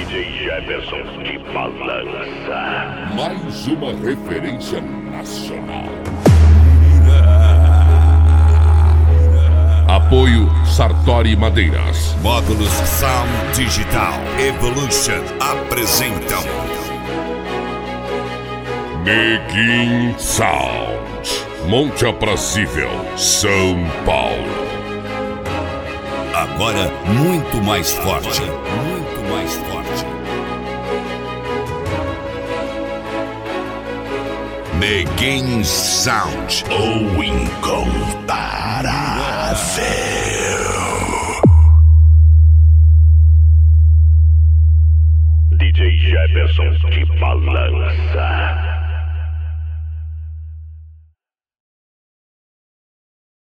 DJ Jefferson de Balança. Mais uma referência nacional. Apoio Sartori Madeiras. Módulos Sound Digital Evolution apresentam Neguin Sound, Monte Aprazível, São Paulo. agora muito mais forte. Muito mais forte. Neguin Sound, o incomparável. DJ Jefferson de Balança.